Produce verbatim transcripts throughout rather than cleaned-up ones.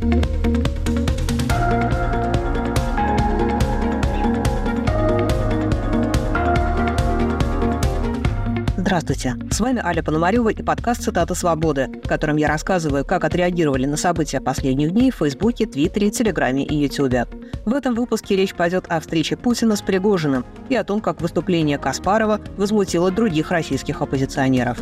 Здравствуйте, с вами Аля Пономарёва и подкаст «Цитата свободы», в котором я рассказываю, как отреагировали на события последних дней в Фейсбуке, Твиттере, Телеграме и Ютубе. В этом выпуске речь пойдет о встрече Путина с Пригожиным и о том, как выступление Каспарова возмутило других российских оппозиционеров.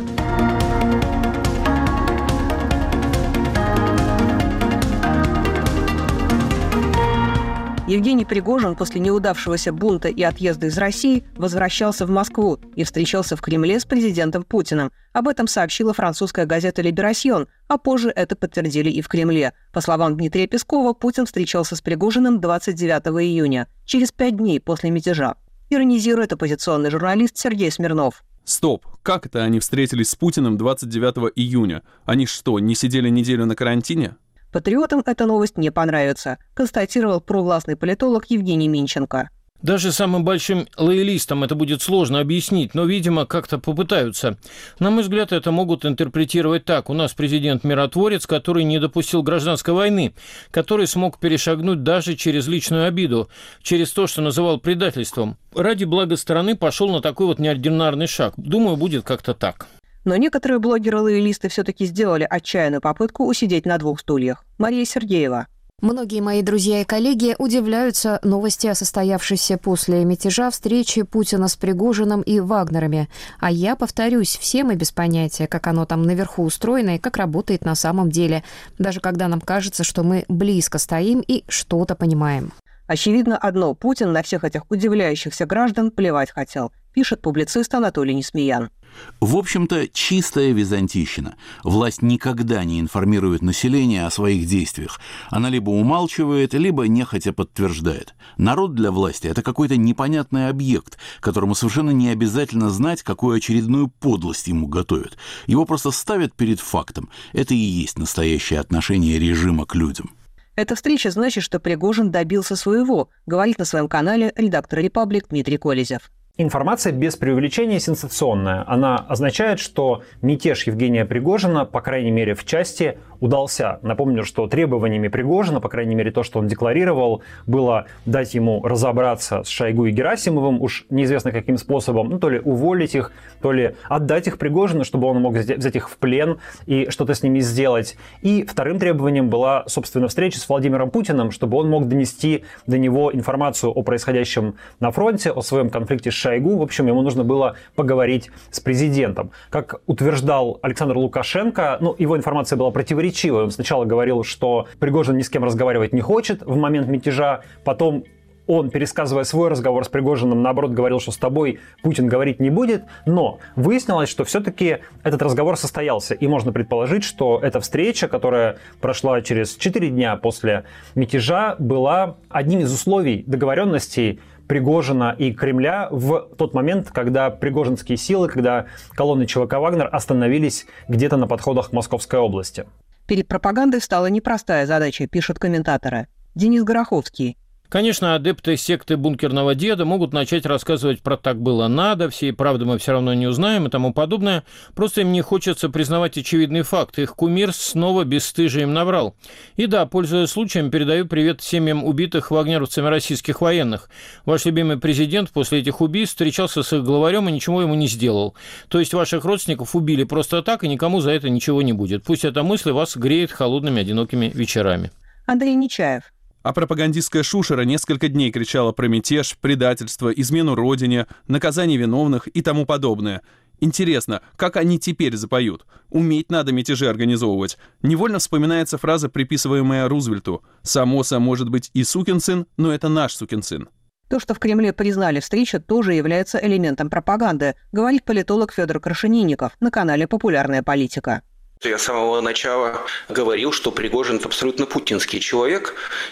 Евгений Пригожин после неудавшегося бунта и отъезда из России возвращался в Москву и встречался в Кремле с президентом Путиным. Об этом сообщила французская газета «Либерасьон», а позже это подтвердили и в Кремле. По словам Дмитрия Пескова, Путин встречался с Пригожиным двадцать девятого июня, через пять дней после мятежа. Иронизирует оппозиционный журналист Сергей Смирнов. Стоп, как это они встретились с Путиным двадцать девятого июня? Они что, не сидели неделю на карантине? Патриотам эта новость не понравится, констатировал провластный политолог Евгений Минченко. Даже самым большим лоялистам это будет сложно объяснить, но, видимо, как-то попытаются. На мой взгляд, это могут интерпретировать так. У нас президент-миротворец, который не допустил гражданской войны, который смог перешагнуть даже через личную обиду, через то, что называл предательством. Ради блага страны пошел на такой вот неординарный шаг. Думаю, будет как-то так. Но некоторые блогеры-лоялисты все-таки сделали отчаянную попытку усидеть на двух стульях. Мария Сергеева. Многие мои друзья и коллеги удивляются новости о состоявшейся после мятежа встрече Путина с Пригожиным и Вагнерами. А я, повторюсь, все мы без понятия, как оно там наверху устроено и как работает на самом деле. Даже когда нам кажется, что мы близко стоим и что-то понимаем. Очевидно одно – Путин на всех этих удивляющихся граждан плевать хотел, пишет публицист Анатолий Несмеян. В общем-то, чистая византийщина. Власть никогда не информирует население о своих действиях. Она либо умалчивает, либо нехотя подтверждает. Народ для власти – это какой-то непонятный объект, которому совершенно не обязательно знать, какую очередную подлость ему готовят. Его просто ставят перед фактом. Это и есть настоящее отношение режима к людям. Эта встреча значит, что Пригожин добился своего, говорит на своем канале редактор «Репаблик» Дмитрий Колезев. Информация без преувеличения сенсационная. Она означает, что мятеж Евгения Пригожина, по крайней мере в части, удался. Напомню, что требованиями Пригожина, по крайней мере то, что он декларировал, было дать ему разобраться с Шойгу и Герасимовым, уж неизвестно каким способом, ну то ли уволить их, то ли отдать их Пригожину, чтобы он мог взять их в плен и что-то с ними сделать. И вторым требованием была, собственно, встреча с Владимиром Путиным, чтобы он мог донести до него информацию о происходящем на фронте, о своем конфликте с Шойгу. В общем, ему нужно было поговорить с президентом. Как утверждал Александр Лукашенко, ну, его информация была противоречивой. Он сначала говорил, что Пригожин ни с кем разговаривать не хочет в момент мятежа, потом он, пересказывая свой разговор с Пригожиным, наоборот, говорил, что с тобой Путин говорить не будет, но выяснилось, что все-таки этот разговор состоялся, и можно предположить, что эта встреча, которая прошла через четыре дня после мятежа, была одним из условий договоренностей Пригожина и Кремля в тот момент, когда пригожинские силы, когда колонны ЧВК «Вагнер» остановились где-то на подходах к Московской области. Перед пропагандой стала непростая задача, пишут комментаторы. Денис Гороховский. Конечно, адепты секты бункерного деда могут начать рассказывать про «так было надо», всей правды мы все равно не узнаем и тому подобное. Просто им не хочется признавать очевидный факт. Их кумир снова бесстыжие им наврал. И да, пользуясь случаем, передаю привет семьям убитых вагнеровцами российских военных. Ваш любимый президент после этих убийств встречался с их главарем и ничего ему не сделал. То есть ваших родственников убили просто так, и никому за это ничего не будет. Пусть эта мысль вас греет холодными одинокими вечерами. Андрей Нечаев. А пропагандистская шушера несколько дней кричала про мятеж, предательство, измену родине, наказание виновных и тому подобное. Интересно, как они теперь запоют? Уметь надо мятежи организовывать. Невольно вспоминается фраза, приписываемая Рузвельту. «Самоса может быть и сукин сын, но это наш сукин сын». То, что в Кремле признали встречу, тоже является элементом пропаганды, говорит политолог Федор Крашенинников на канале «Популярная политика». Я с самого начала говорил, что Пригожин абсолютно путинский человек,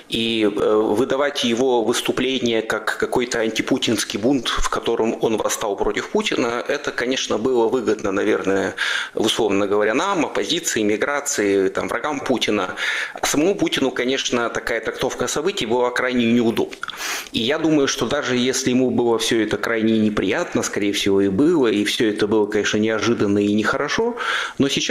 и выдавать его выступление как какой-то антипутинский бунт, в котором он восстал против Путина, это, конечно, было выгодно, наверное, условно говоря, нам, оппозиции, миграции, там, врагам Путина. А самому Путину, конечно, такая трактовка событий была крайне неудобна. И я думаю, что даже если ему было все это крайне неприятно, скорее всего, и было, и все это было, конечно, неожиданно и нехорошо, но сейчас он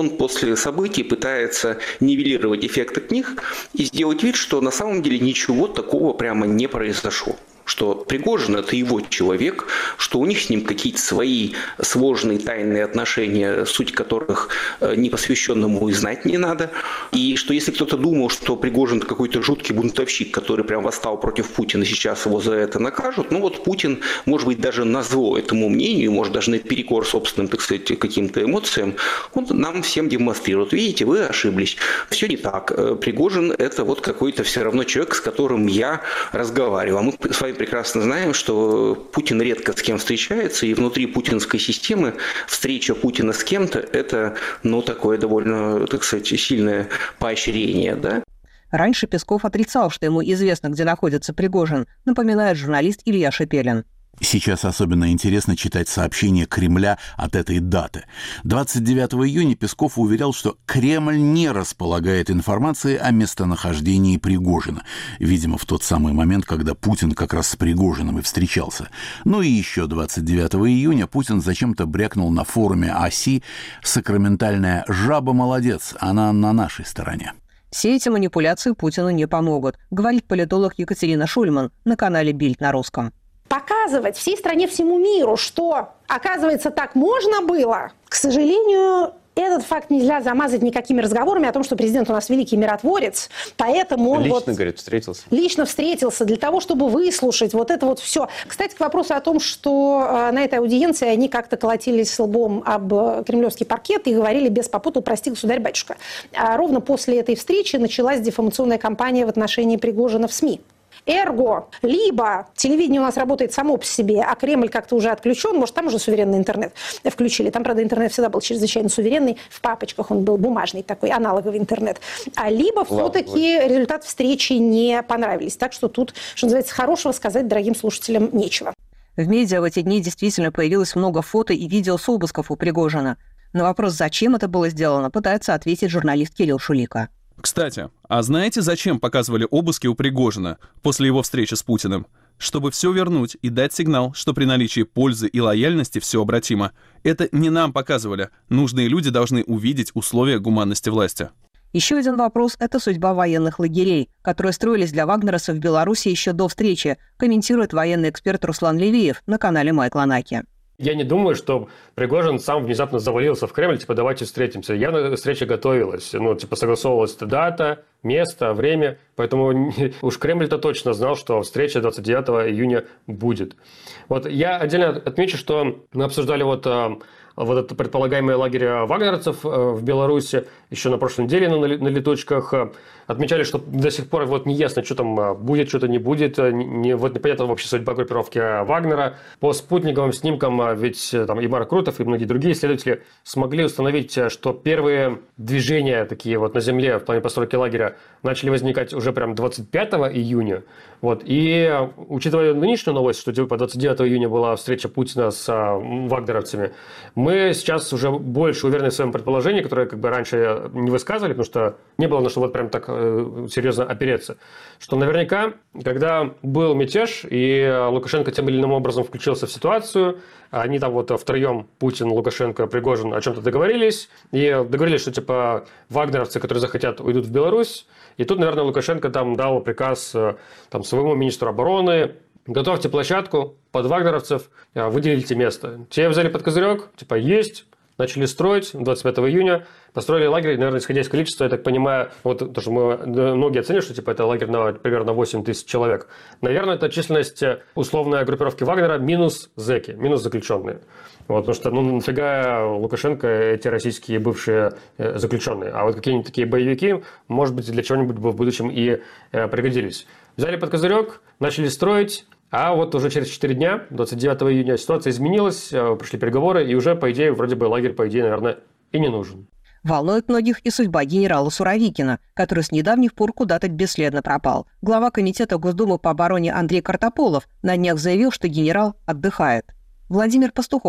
он после событий пытается нивелировать эффект от них и сделать вид, что на самом деле ничего такого прямо не произошло. Что Пригожин – это его человек, что у них с ним какие-то свои сложные тайные отношения, суть которых непосвященному и знать не надо. И что если кто-то думал, что Пригожин – какой-то жуткий бунтовщик, который прям восстал против Путина, сейчас его за это накажут, ну вот Путин, может быть, даже назло этому мнению, может, даже наперекор собственным, так сказать, каким-то эмоциям, он нам всем демонстрирует. Видите, вы ошиблись. Все не так. Пригожин – это вот какой-то все равно человек, с которым я разговаривал. А мы с вами прекрасно знаем, что Путин редко с кем встречается, и внутри путинской системы встреча Путина с кем-то – это, ну, такое довольно, так сказать, сильное поощрение, да? Раньше Песков отрицал, что ему известно, где находится Пригожин, напоминает журналист Илья Шепелин. Сейчас особенно интересно читать сообщения Кремля от этой даты. двадцать девятого июня Песков уверял, что Кремль не располагает информацией о местонахождении Пригожина. Видимо, в тот самый момент, когда Путин как раз с Пригожиным и встречался. Ну и еще двадцать девятого июня Путин зачем-то брякнул на форуме ОСИ: «Сакраментальная жаба молодец, она на нашей стороне». Все эти манипуляции Путину не помогут, говорит политолог Екатерина Шульман на канале «Бильд» на русском. Показывать всей стране, всему миру, что, оказывается, так можно было, к сожалению, этот факт нельзя замазать никакими разговорами о том, что президент у нас великий миротворец, поэтому он лично, вот говорит, встретился. Лично встретился для того, чтобы выслушать вот это вот все. Кстати, к вопросу о том, что на этой аудиенции они как-то колотились лбом об кремлевский паркет и говорили без попутал «прости, государь-батюшка». А ровно после этой встречи началась дефамационная кампания в отношении Пригожина в СМИ. Эрго, либо телевидение у нас работает само по себе, а Кремль как-то уже отключен, может, там уже суверенный интернет включили. Там, правда, интернет всегда был чрезвычайно суверенный, в папочках он был бумажный такой, аналоговый интернет. А либо все-таки результат встречи не понравились. Так что тут, что называется, хорошего сказать дорогим слушателям нечего. В медиа в эти дни действительно появилось много фото и видео с обысков у Пригожина. На вопрос, зачем это было сделано, пытается ответить журналист Кирилл Шулика. Кстати, а знаете, зачем показывали обыски у Пригожина после его встречи с Путиным? Чтобы все вернуть и дать сигнал, что при наличии пользы и лояльности все обратимо. Это не нам показывали. Нужные люди должны увидеть условия гуманности власти. Еще один вопрос – это судьба военных лагерей, которые строились для вагнеровцев в Беларуси еще до встречи, комментирует военный эксперт Руслан Левиев на канале Майкла Наки. Я не думаю, что Пригожин сам внезапно завалился в Кремль, типа, давайте встретимся. Явно встреча готовилась, ну, типа, согласовывалась дата, место, время, поэтому уж Кремль-то точно знал, что встреча двадцать девятого июня будет. Вот я отдельно отмечу, что мы обсуждали вот, вот этот предполагаемый лагерь вагнеровцев в Беларуси еще на прошлой неделе на, на летучках. Отмечали, что до сих пор вот не ясно, что там будет, что-то не будет. Не, вот непонятно вообще судьба группировки Вагнера. По спутниковым снимкам ведь там и Марк Крутов, и многие другие исследователи смогли установить, что первые движения такие вот на земле в плане постройки лагеря начали возникать уже прям двадцать пятого июня. Вот. И учитывая нынешнюю новость, что типа двадцать девятого июня была встреча Путина с вагнеровцами, мы сейчас уже больше уверены в своем предположении, которое как бы раньше не высказывали, потому что не было на что вот прям так серьезно опереться, что наверняка, когда был мятеж, и Лукашенко тем или иным образом включился в ситуацию, они там вот втроем, Путин, Лукашенко, Пригожин, о чем-то договорились, и договорились, что типа вагнеровцы, которые захотят, уйдут в Беларусь, и тут, наверное, Лукашенко там дал приказ там, своему министру обороны: готовьте площадку под вагнеровцев, выделите место. Те взяли под козырек, типа есть, начали строить двадцать пятого июня, построили лагерь, наверное, исходя из количества, я так понимаю, вот то, что мы, многие оценили, что типа это лагерь на примерно восемь тысяч человек. Наверное, это численность условной группировки Вагнера минус зэки, минус заключенные. Вот, потому что, ну, нафига Лукашенко эти российские бывшие заключенные? А вот какие-нибудь такие боевики, может быть, для чего-нибудь бы в будущем и пригодились. Взяли под козырек, начали строить. А вот уже через четыре дня, двадцать девятого июня, ситуация изменилась, прошли переговоры, и уже, по идее, вроде бы лагерь, по идее, наверное, и не нужен. Волнует многих и судьба генерала Суровикина, который с недавних пор куда-то бесследно пропал. Глава комитета Госдумы по обороне Андрей Картополов на днях заявил, что генерал отдыхает. Владимир Пастухов.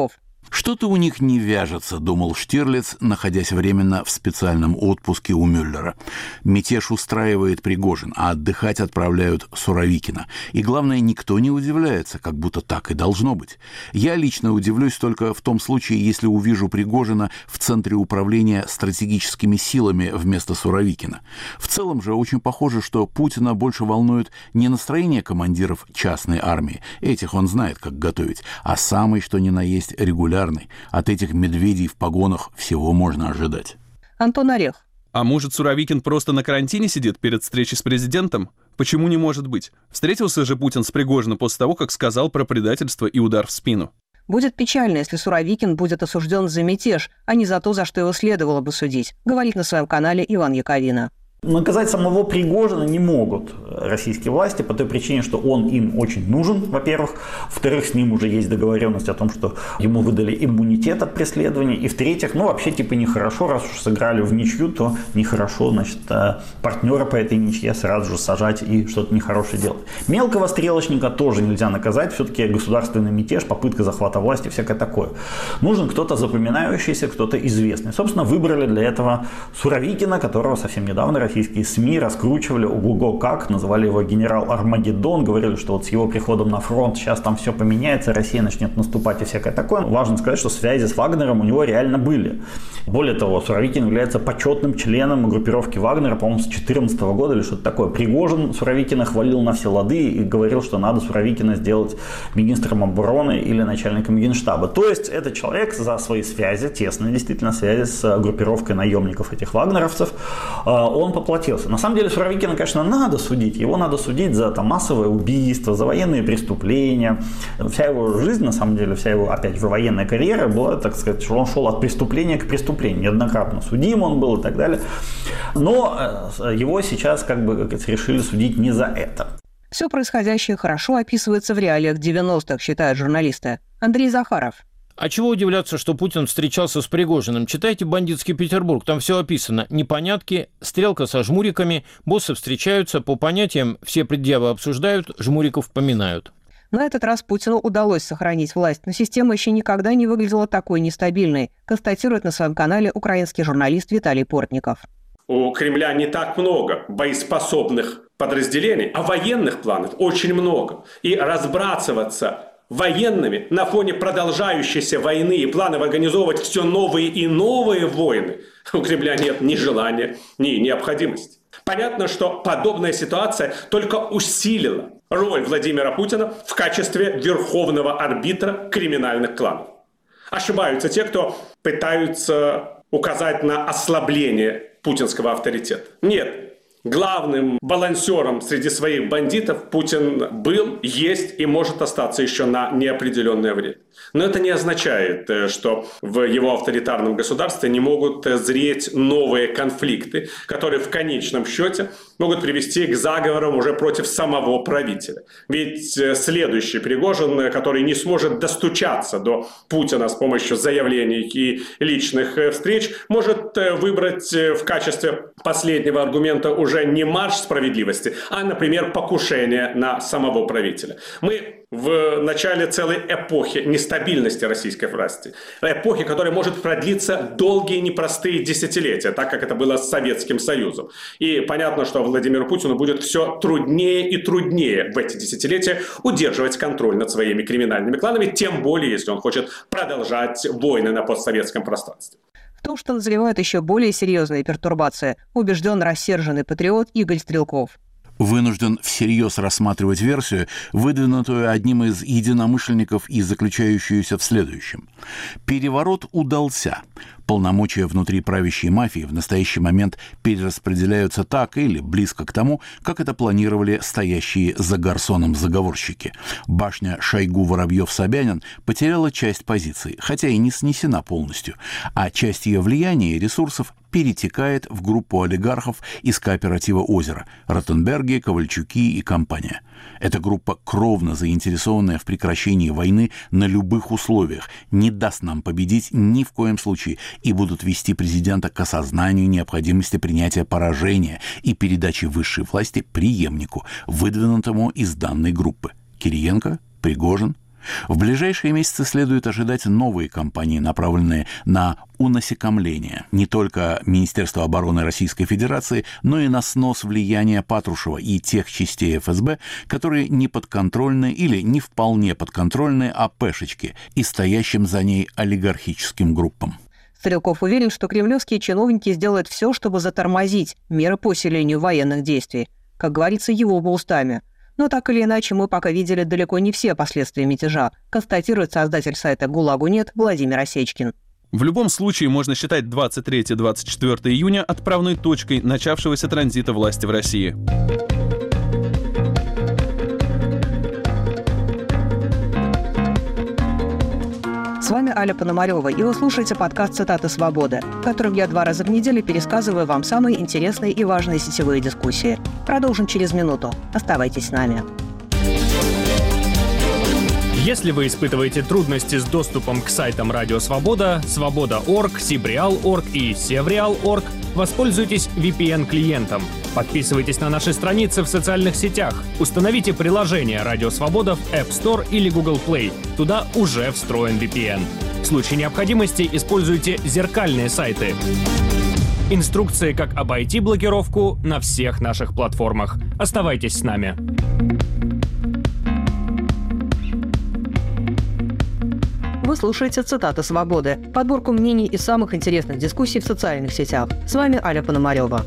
«Что-то у них не вяжется», — думал Штирлиц, находясь временно в специальном отпуске у Мюллера. Мятеж устраивает Пригожин, а отдыхать отправляют Суровикина. И главное, никто не удивляется, как будто так и должно быть. Я лично удивлюсь только в том случае, если увижу Пригожина в центре управления стратегическими силами вместо Суровикина. В целом же очень похоже, что Путина больше волнует не настроение командиров частной армии, этих он знает, как готовить, а самый что ни на есть регулярный. От этих медведей в погонах всего можно ожидать. Антон Орех. А может, Суровикин просто на карантине сидит перед встречей с президентом? Почему не может быть? Встретился же Путин с Пригожиным после того, как сказал про предательство и удар в спину. Будет печально, если Суровикин будет осужден за мятеж, а не за то, за что его следовало бы судить, говорит на своем канале Иван Яковина. Наказать самого Пригожина не могут российские власти по той причине, что он им очень нужен, во-первых. Во-вторых, с ним уже есть договоренность о том, что ему выдали иммунитет от преследований. И в-третьих, ну вообще типа нехорошо, раз уж сыграли в ничью, то нехорошо, значит, партнера по этой ничье сразу же сажать и что-то нехорошее делать. Мелкого стрелочника тоже нельзя наказать, все-таки государственный мятеж, попытка захвата власти, всякое такое. Нужен кто-то запоминающийся, кто-то известный. Собственно, выбрали для этого Суровикина, которого совсем недавно российские СМИ раскручивали ого-го как, называли его генерал Армагеддон, говорили, что вот с его приходом на фронт сейчас там все поменяется, Россия начнет наступать и всякое такое. Важно сказать, что связи с Вагнером у него реально были. Более того, Суровикин является почетным членом группировки Вагнера, по-моему, с две тысячи четырнадцатого года или что-то такое. Пригожин Суровикина хвалил на все лады и говорил, что надо Суровикина сделать министром обороны или начальником генштаба. То есть это человек за свои связи, тесные действительно связи с группировкой наемников этих вагнеровцев, он поплатился. На самом деле Суровикина, конечно, надо судить. Его надо судить за там, массовое убийство, за военные преступления. Вся его жизнь, на самом деле, вся его, опять же, военная карьера была, так сказать, что он шел от преступления к преступлению. Неоднократно судим он был и так далее. Но его сейчас, как бы, как говорится, решили судить не за это. Все происходящее хорошо описывается в реалиях девяностых, считают журналисты. Андрей Захаров. А чего удивляться, что Путин встречался с Пригожиным? Читайте «Бандитский Петербург», там все описано. Непонятки, стрелка со жмуриками, боссы встречаются, по понятиям все предъявы обсуждают, жмуриков поминают. На этот раз Путину удалось сохранить власть, но система еще никогда не выглядела такой нестабильной, констатирует на своем канале украинский журналист Виталий Портников. У Кремля не так много боеспособных подразделений, а военных планов очень много. И разбрасываться военными на фоне продолжающейся войны и планов организовывать все новые и новые войны у Кремля нет ни желания, ни необходимости. Понятно, что подобная ситуация только усилила роль Владимира Путина в качестве верховного арбитра криминальных кланов. Ошибаются те, кто пытаются указать на ослабление путинского авторитета. Нет. Главным балансером среди своих бандитов Путин был, есть и может остаться еще на неопределенное время. Но это не означает, что в его авторитарном государстве не могут зреть новые конфликты, которые в конечном счете могут привести к заговорам уже против самого правителя. Ведь следующий Пригожин, который не сможет достучаться до Путина с помощью заявлений и личных встреч, может выбрать в качестве последнего аргумента уже не марш справедливости, а, например, покушение на самого правителя. Мы в начале целой эпохи нестабильности российской власти. Эпохи, которая может продлиться долгие непростые десятилетия, так как это было с Советским Союзом. И понятно, что Владимиру Путину будет все труднее и труднее в эти десятилетия удерживать контроль над своими криминальными кланами, тем более, если он хочет продолжать войны на постсоветском пространстве. В том, что назревают еще более серьезные пертурбации, убежден рассерженный патриот Игорь Стрелков. Вынужден всерьез рассматривать версию, выдвинутую одним из единомышленников и заключающуюся в следующем. Переворот удался. Полномочия внутри правящей мафии в настоящий момент перераспределяются так или близко к тому, как это планировали стоящие за Гарсоном заговорщики. Башня Шойгу-Воробьев-Собянин потеряла часть позиций, хотя и не снесена полностью, а часть ее влияния и ресурсов перетекает в группу олигархов из кооператива «Озеро» – Ротенберги, Ковальчуки и компания. Эта группа, кровно заинтересованная в прекращении войны на любых условиях, не даст нам победить ни в коем случае и будут вести президента к осознанию необходимости принятия поражения и передачи высшей власти преемнику, выдвинутому из данной группы. Кириенко, Пригожин. В ближайшие месяцы следует ожидать новые кампании, направленные на унасекомление не только Министерства обороны Российской Федерации, но и на снос влияния Патрушева и тех частей эф эс бэ, которые не подконтрольны или не вполне подконтрольны АПшечке и стоящим за ней олигархическим группам. Стрелков уверен, что кремлевские чиновники сделают все, чтобы затормозить меры по усилению военных действий, как говорится его бы устами. Но так или иначе, мы пока видели далеко не все последствия мятежа, констатирует создатель сайта «ГУЛАГу нет» Владимир Осечкин. В любом случае можно считать двадцать третье — двадцать четвёртое июня отправной точкой начавшегося транзита власти в России. С вами Аля Пономарёва, и вы слушаете подкаст «Цитаты свободы», в котором я два раза в неделю пересказываю вам самые интересные и важные сетевые дискуссии. Продолжим через минуту. Оставайтесь с нами. Если вы испытываете трудности с доступом к сайтам Радио Свобода, Свобода точка орг, Сибреал точка орг и Севреал точка орг, воспользуйтесь ви пи эн-клиентом. Подписывайтесь на наши страницы в социальных сетях. Установите приложение Радио Свобода в App Store или Google Play. Туда уже встроен ви пи эн. В случае необходимости используйте зеркальные сайты. Инструкции, как обойти блокировку, на всех наших платформах. Оставайтесь с нами. Вы слушаете «Цитаты свободы», подборку мнений из самых интересных дискуссий в социальных сетях. С вами Аля Пономарёва.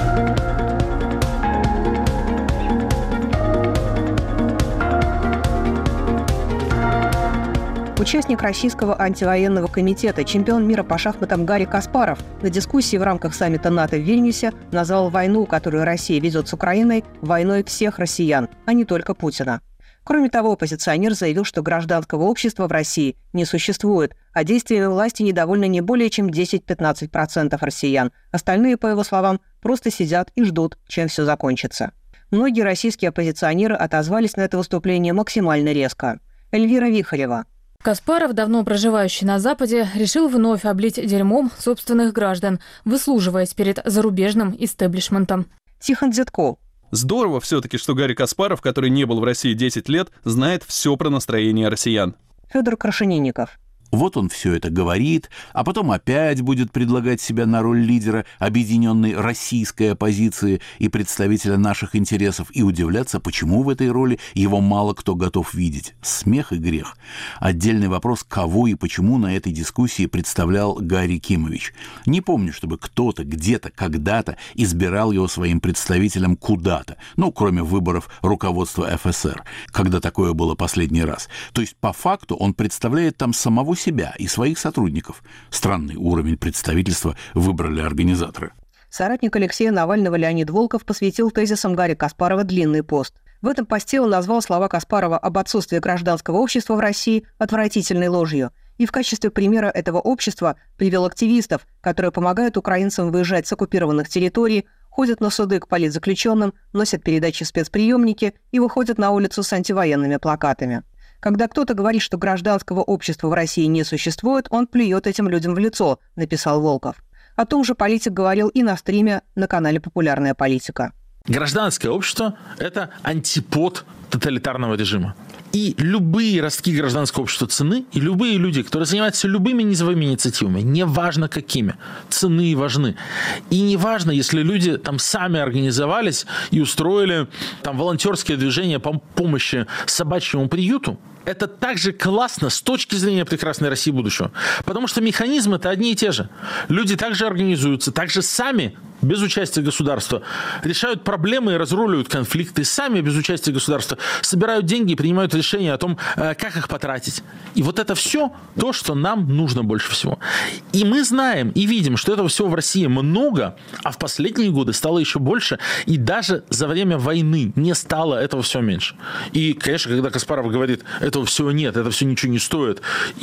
Участник Российского антивоенного комитета, чемпион мира по шахматам Гарри Каспаров на дискуссии в рамках саммита НАТО в Вильнюсе назвал войну, которую Россия ведет с Украиной, войной всех россиян, а не только Путина. Кроме того, оппозиционер заявил, что гражданского общества в России не существует, а действиями власти недовольны не более чем десять-пятнадцать процентов россиян. Остальные, по его словам, просто сидят и ждут, чем все закончится. Многие российские оппозиционеры отозвались на это выступление максимально резко. Эльвира Вихарева. Каспаров, давно проживающий на Западе, решил вновь облить дерьмом собственных граждан, выслуживаясь перед зарубежным истеблишментом. Тихон Дзятко. Здорово все-таки, что Гарри Каспаров, который не был в России десять лет, знает все про настроение россиян. Федор Крашенинников. Вот он все это говорит, а потом опять будет предлагать себя на роль лидера объединенной российской оппозиции и представителя наших интересов и удивляться, почему в этой роли его мало кто готов видеть. Смех и грех. Отдельный вопрос, кого и почему на этой дискуссии представлял Гарри Кимович. Не помню, чтобы кто-то где-то когда-то избирал его своим представителем куда-то, ну, кроме выборов руководства эф эс эр, когда такое было последний раз. То есть, по факту, он представляет там самого себя себя и своих сотрудников. Странный уровень представительства выбрали организаторы. Соратник Алексея Навального Леонид Волков посвятил тезисам Гарри Каспарова длинный пост. В этом посте он назвал слова Каспарова об отсутствии гражданского общества в России отвратительной ложью. И в качестве примера этого общества привел активистов, которые помогают украинцам выезжать с оккупированных территорий, ходят на суды к политзаключенным, носят передачи в спецприемники и выходят на улицу с антивоенными плакатами. Когда кто-то говорит, что гражданского общества в России не существует, он плюет этим людям в лицо, написал Волков. О том же политик говорил и на стриме на канале «Популярная политика». Гражданское общество – это антипод тоталитарного режима. И любые ростки гражданского общества ценны, и любые люди, которые занимаются любыми низовыми инициативами, неважно какими, ценны и важны. И неважно, если люди там сами организовались и устроили там волонтерские движения по помощи собачьему приюту, это также классно с точки зрения прекрасной России будущего. Потому что механизмы-то одни и те же. Люди также организуются, также сами, без участия государства, решают проблемы и разруливают конфликты. Сами, без участия государства, собирают деньги и принимают решения о том, как их потратить. И вот это все то, что нам нужно больше всего. И мы знаем и видим, что этого всего в России много, а в последние годы стало еще больше. И даже за время войны не стало этого всего меньше. И, конечно, когда Каспаров говорит, этого всего нет, это все ничего не стоит,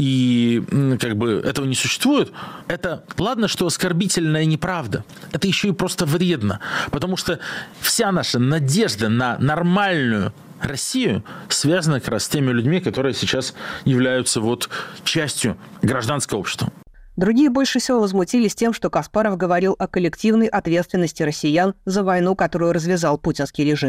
и как бы этого не существует, это ладно, что оскорбительная неправда. Это еще и просто вредно, потому что вся наша надежда на нормальную Россию связана как раз с теми людьми, которые сейчас являются вот частью гражданского общества. Другие больше всего возмутились тем, что Каспаров говорил о коллективной ответственности россиян за войну, которую развязал путинский режим.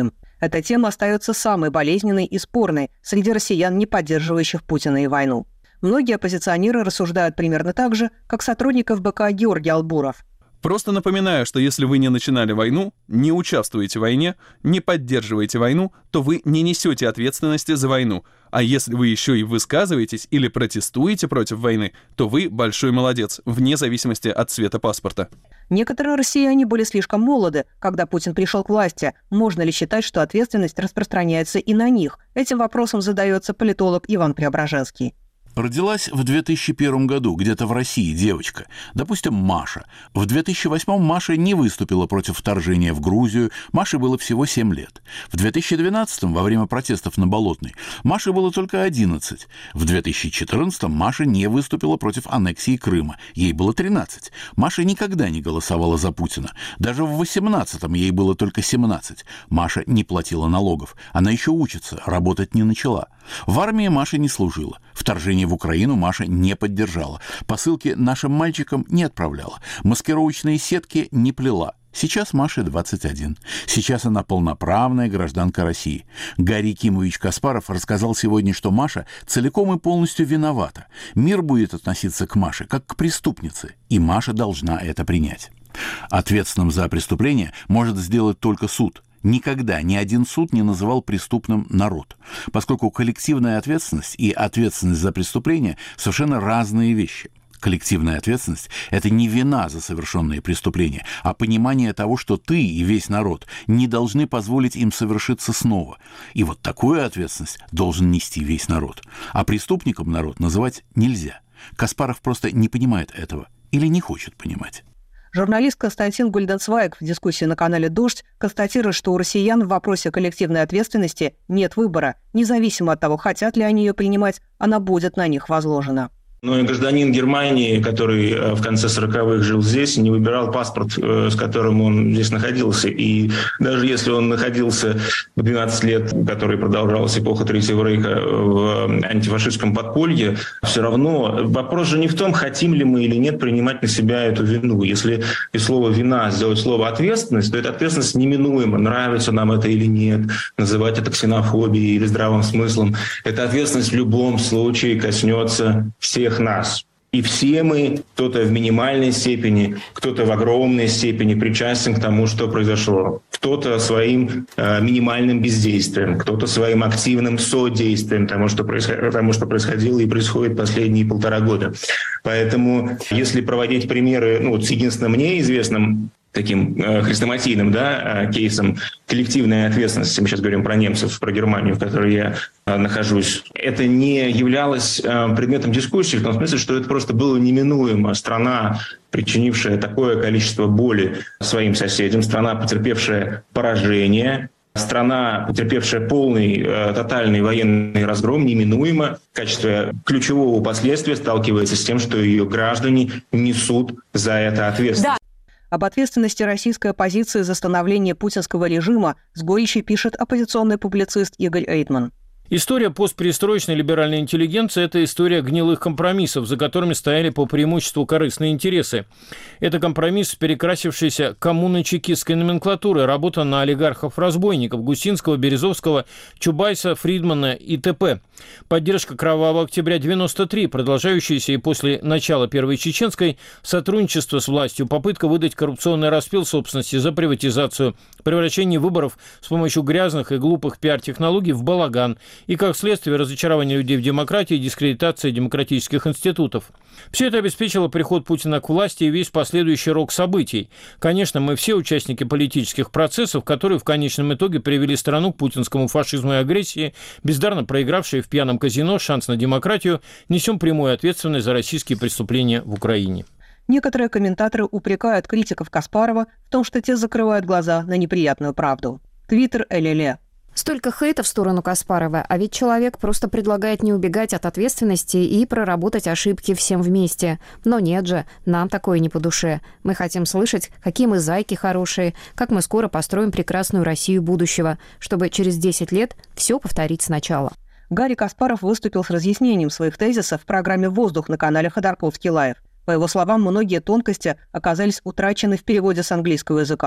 Эта тема остается самой болезненной и спорной среди россиян, не поддерживающих Путина и войну. Многие оппозиционеры рассуждают примерно так же, как сотрудник эф бэ ка Георгий Албуров. Просто напоминаю, что если вы не начинали войну, не участвуете в войне, не поддерживаете войну, то вы не несете ответственности за войну. А если вы еще и высказываетесь или протестуете против войны, то вы большой молодец, вне зависимости от цвета паспорта. Некоторые россияне были слишком молоды, когда Путин пришел к власти. Можно ли считать, что ответственность распространяется и на них? Этим вопросом задается политолог Иван Преображенский. Родилась в две тысячи первом году где-то в России девочка, допустим, Маша. В две тысячи восьмом Маша не выступила против вторжения в Грузию, Маше было всего семь лет. В две тысячи двенадцатом, во время протестов на Болотной, Маше было только одиннадцать. В две тысячи четырнадцатом Маша не выступила против аннексии Крыма, ей было тринадцать. Маша никогда не голосовала за Путина. Даже в две тысячи восемнадцатом ей было только семнадцать. Маша не платила налогов. Она еще учится, работать не начала. В армии Маша не служила. Вторжение в Украину Маша не поддержала. Посылки нашим мальчикам не отправляла. Маскировочные сетки не плела. Сейчас Маше двадцать один. Сейчас она полноправная гражданка России. Гарри Кимович Каспаров рассказал сегодня, что Маша целиком и полностью виновата. Мир будет относиться к Маше как к преступнице, и Маша должна это принять. Ответственным за преступление может сделать только суд. Никогда ни один суд не называл преступным народ, поскольку коллективная ответственность и ответственность за преступление совершенно разные вещи. Коллективная ответственность – это не вина за совершенные преступления, а понимание того, что ты и весь народ не должны позволить им совершиться снова. И вот такую ответственность должен нести весь народ. А преступником народ называть нельзя. Каспаров просто не понимает этого или не хочет понимать. Журналист Константин Гульденцвайг в дискуссии на канале «Дождь» констатирует, что у россиян в вопросе коллективной ответственности нет выбора. Независимо от того, хотят ли они ее принимать, она будет на них возложена. Но и гражданин Германии, который в конце сороковых жил здесь, не выбирал паспорт, с которым он здесь находился. И даже если он находился в двенадцать лет, который продолжалась эпоха Третьего Рейха, в антифашистском подполье, все равно вопрос же не в том, хотим ли мы или нет принимать на себя эту вину. Если из слова «вина» сделать слово «ответственность», то эта ответственность неминуема, нравится нам это или нет, называть это ксенофобией или здравым смыслом. Эта ответственность в любом случае коснется всех нас. И все мы, кто-то в минимальной степени, кто-то в огромной степени причастен к тому, что произошло. Кто-то своим э, минимальным бездействием, кто-то своим активным содействием тому что, происход... тому, что происходило и происходит последние полтора года. Поэтому, если проводить примеры, ну, вот с единственным мне известным таким э, хрестоматийным, да, э, кейсом коллективной ответственности, мы сейчас говорим про немцев, про Германию, в которой я э, нахожусь, это не являлось э, предметом дискуссии, в том смысле, что это просто было неминуемо. Страна, причинившая такое количество боли своим соседям, страна, потерпевшая поражение, страна, потерпевшая полный, э, тотальный военный разгром, неминуемо в качестве ключевого последствия сталкивается с тем, что ее граждане несут за это ответственность. Об ответственности российской оппозиции за становление путинского режима с горечью пишет оппозиционный публицист Игорь Эйтман. История постперестроечной либеральной интеллигенции – это история гнилых компромиссов, за которыми стояли по преимуществу корыстные интересы. Это компромисс, перекрасившийся коммуно-чекистской номенклатурой, работа на олигархов-разбойников Гусинского, Березовского, Чубайса, Фридмана и т.п. Поддержка Кровавого октября девяносто три, продолжающаяся и после начала Первой Чеченской, сотрудничество с властью, попытка выдать коррупционный распил собственности за приватизацию, превращение выборов с помощью грязных и глупых пиар-технологий в балаган и, как следствие, разочарование людей в демократии и дискредитация демократических институтов. Все это обеспечило приход Путина к власти и весь последующий рок событий. Конечно, мы все участники политических процессов, которые в конечном итоге привели страну к путинскому фашизму и агрессии, бездарно проигравшие в пьяном казино шанс на демократию, несем прямую ответственность за российские преступления в Украине. Некоторые комментаторы упрекают критиков Каспарова в том, что те закрывают глаза на неприятную правду. Твиттер эл-ле. Столько хейта в сторону Каспарова, а ведь человек просто предлагает не убегать от ответственности и проработать ошибки всем вместе. Но нет же, нам такое не по душе. Мы хотим слышать, какие мы зайки хорошие, как мы скоро построим прекрасную Россию будущего, чтобы через десять лет все повторить сначала. Гарри Каспаров выступил с разъяснением своих тезисов в программе «Воздух» на канале Ходорковский Лайв. По его словам, многие тонкости оказались утрачены в переводе с английского языка.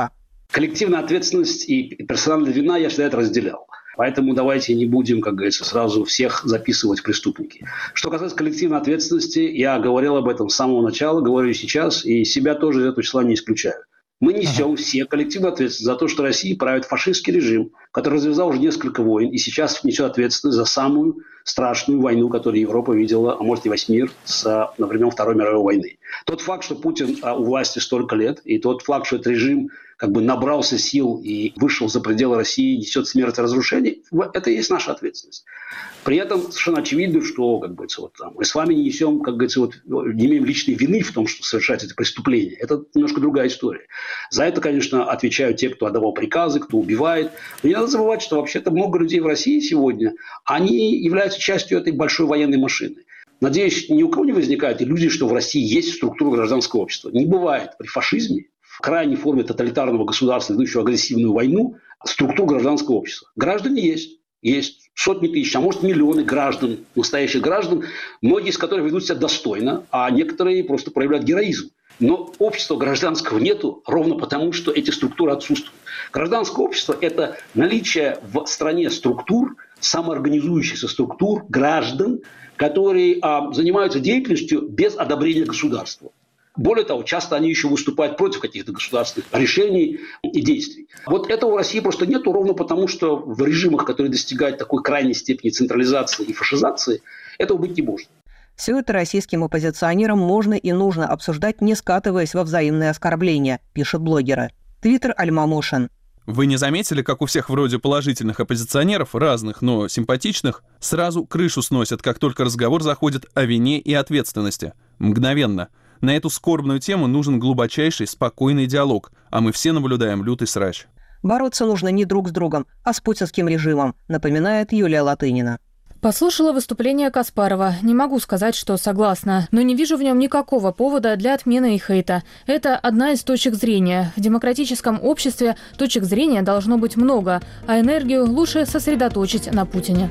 Коллективная ответственность и персональная вина я всегда это разделял. Поэтому давайте не будем, как говорится, сразу всех записывать в преступники. Что касается коллективной ответственности, я говорил об этом с самого начала, говорю сейчас, и себя тоже из этого числа не исключаю. Мы несем ага. все коллективную ответственность за то, что Россия правит фашистский режим, который развязал уже несколько войн, и сейчас несет ответственность за самую страшную войну, которую Европа видела, а может и весь мир, с, на времен Второй мировой войны. Тот факт, что Путин а, у власти столько лет, и тот факт, что этот режим как бы набрался сил и вышел за пределы России, несет смерть и разрушение, это и есть наша ответственность. При этом совершенно очевидно, что, как говорится, вот, там, мы с вами не несем, как говорится, вот, не имеем личной вины в том, что совершать это преступление. Это немножко другая история. За это, конечно, отвечают те, кто отдавал приказы, кто убивает. Но не надо забывать, что вообще-то много людей в России сегодня, они являются частью этой большой военной машины. Надеюсь, ни у кого не возникает иллюзии, что в России есть структура гражданского общества. Не бывает при фашизме, в крайней форме тоталитарного государства, ведущего агрессивную войну, структур гражданского общества. Граждане есть. Есть сотни тысяч, а может миллионы граждан, настоящих граждан, многие из которых ведут себя достойно, а некоторые просто проявляют героизм. Но общества гражданского нету ровно потому, что эти структуры отсутствуют. Гражданское общество – это наличие в стране структур, самоорганизующихся структур, граждан, которые а, занимаются деятельностью без одобрения государства. Более того, часто они еще выступают против каких-то государственных решений и действий. Вот этого в России просто нету, ровно потому, что в режимах, которые достигают такой крайней степени централизации и фашизации, этого быть не может. Все это российским оппозиционерам можно и нужно обсуждать, не скатываясь во взаимные оскорбления, пишут блогеры. Твиттер Альмамушин. Вы не заметили, как у всех вроде положительных оппозиционеров, разных, но симпатичных, сразу крышу сносят, как только разговор заходит о вине и ответственности? Мгновенно. На эту скорбную тему нужен глубочайший, спокойный диалог, а мы все наблюдаем лютый срач. Бороться нужно не друг с другом, а с путинским режимом, напоминает Юлия Латынина. Послушала выступление Каспарова. Не могу сказать, что согласна, но не вижу в нем никакого повода для отмены и хейта. Это одна из точек зрения. В демократическом обществе точек зрения должно быть много, а энергию лучше сосредоточить на Путине.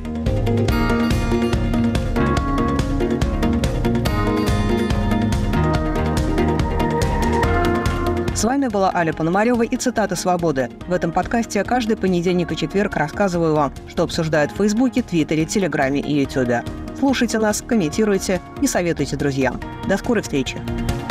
С вами была Аля Пономарева и цитаты «Свободы». В этом подкасте я каждый понедельник и четверг рассказываю вам, что обсуждают в Фейсбуке, Твиттере, Телеграме и Ютубе. Слушайте нас, комментируйте и советуйте друзьям. До скорой встречи!